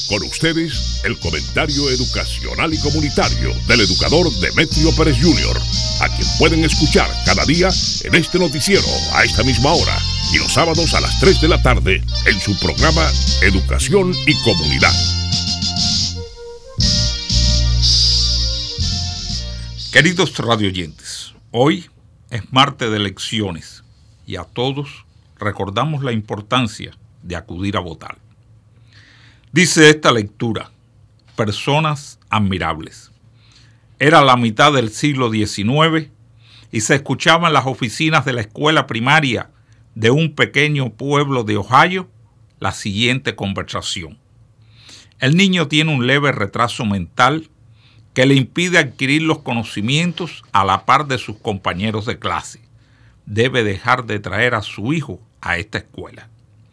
Con ustedes, el comentario educacional y comunitario del educador Demetrio Pérez Jr., a quien pueden escuchar cada día en este noticiero a esta misma hora y los sábados a las 3 de la tarde en su programa Educación y Comunidad. Queridos radioyentes, hoy es martes de elecciones y a todos recordamos la importancia de acudir a votar. Dice esta lectura: personas admirables. Era la mitad del siglo XIX y se escuchaba en las oficinas de la escuela primaria de un pequeño pueblo de Ohio la siguiente conversación. El niño tiene un leve retraso mental que le impide adquirir los conocimientos a la par de sus compañeros de clase. Debe dejar de traer a su hijo a esta escuela.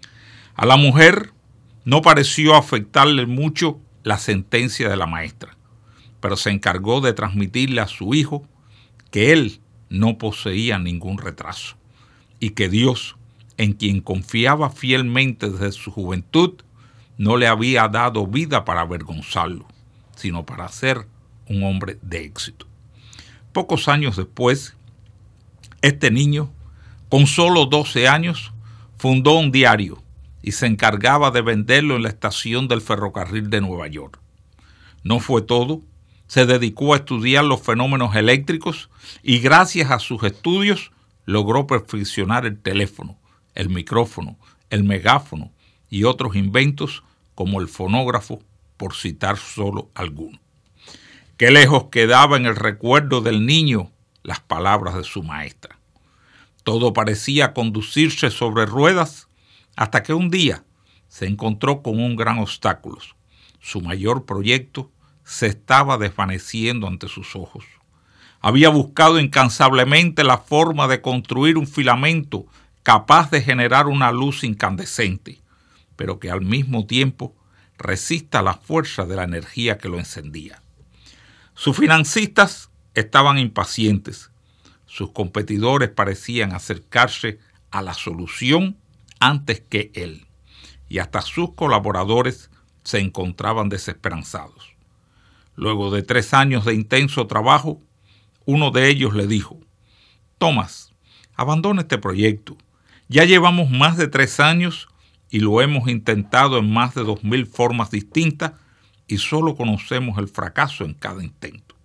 A la mujer no pareció afectarle mucho la sentencia de la maestra, pero se encargó de transmitirle a su hijo que él no poseía ningún retraso y que Dios, en quien confiaba fielmente desde su juventud, no le había dado vida para avergonzarlo, sino para ser un hombre de éxito. Pocos años después, este niño, con solo 12 años, fundó un diario y se encargaba de venderlo en la estación del ferrocarril de Nueva York. No fue todo, se dedicó a estudiar los fenómenos eléctricos y gracias a sus estudios logró perfeccionar el teléfono, el micrófono, el megáfono y otros inventos como el fonógrafo, por citar solo algunos. Qué lejos quedaba en el recuerdo del niño las palabras de su maestra. Todo parecía conducirse sobre ruedas hasta que un día se encontró con un gran obstáculo. Su mayor proyecto se estaba desvaneciendo ante sus ojos. Había buscado incansablemente la forma de construir un filamento capaz de generar una luz incandescente, pero que al mismo tiempo resista la fuerza de la energía que lo encendía. Sus financistas estaban impacientes. Sus competidores parecían acercarse a la solución antes que él, y hasta sus colaboradores se encontraban desesperanzados. Luego de 3 años de intenso trabajo, uno de ellos le dijo: Thomas, abandona este proyecto. Ya llevamos más de 3 años y lo hemos intentado en más de 2000 formas distintas y solo conocemos el fracaso en cada intento.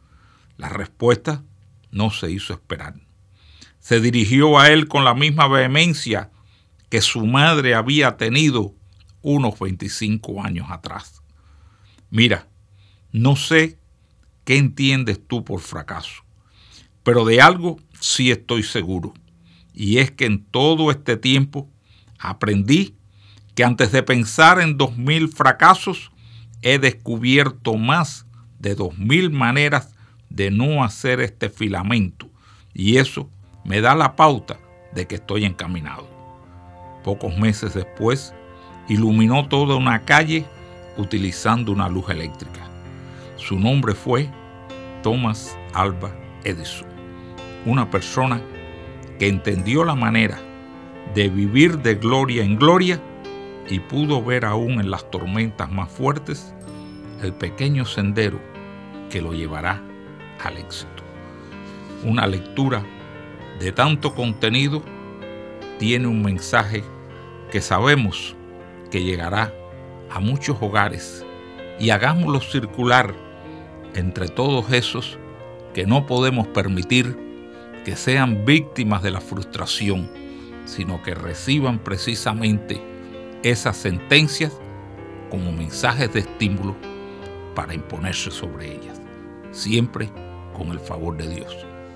La respuesta no se hizo esperar. Se dirigió a él con la misma vehemencia que su madre había tenido unos 25 años atrás. Mira, no sé qué entiendes tú por fracaso, pero de algo sí estoy seguro, y es que en todo este tiempo aprendí que antes de pensar en 2000 fracasos, he descubierto más de 2000 maneras de no hacer este filamento, y eso me da la pauta de que estoy encaminado. Pocos meses después, iluminó toda una calle utilizando una luz eléctrica. Su nombre fue Thomas Alva Edison, una persona que entendió la manera de vivir de gloria en gloria y pudo ver aún en las tormentas más fuertes el pequeño sendero que lo llevará al éxito. Una lectura de tanto contenido tiene un mensaje que sabemos que llegará a muchos hogares, y hagámoslo circular entre todos esos que no podemos permitir que sean víctimas de la frustración, sino que reciban precisamente esas sentencias como mensajes de estímulo para imponerse sobre ellas, siempre con el favor de Dios.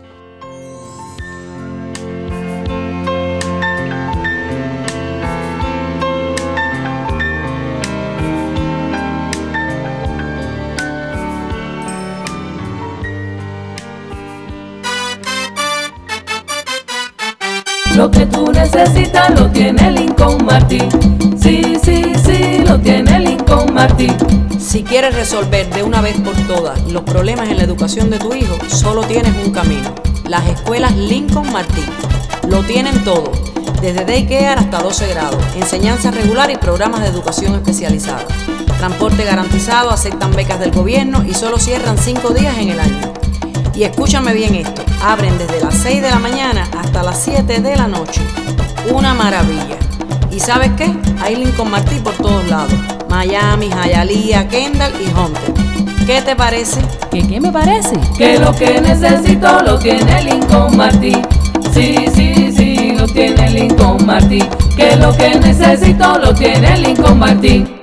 Lo que tú necesitas lo tiene Lincoln Martin. Sí, sí, sí, lo tiene Lincoln Martin. Si quieres resolver de una vez por todas los problemas en la educación de tu hijo, solo tienes un camino: las escuelas Lincoln Martin. Lo tienen todo: desde daycare hasta 12 grados, enseñanza regular y programas de educación especializada. Transporte garantizado, aceptan becas del gobierno y solo cierran 5 días en el año. Y escúchame bien esto, abren desde las 6 de la mañana hasta las 7 de la noche. Una maravilla. ¿Y sabes qué? Hay Lincoln Martí por todos lados. Miami, Hialeah, Kendall y Hunter. ¿Qué te parece? ¿Qué me parece? Que lo que necesito lo tiene Lincoln Martí. Sí, sí, sí, lo tiene Lincoln Martí. Que lo que necesito lo tiene Lincoln Martí.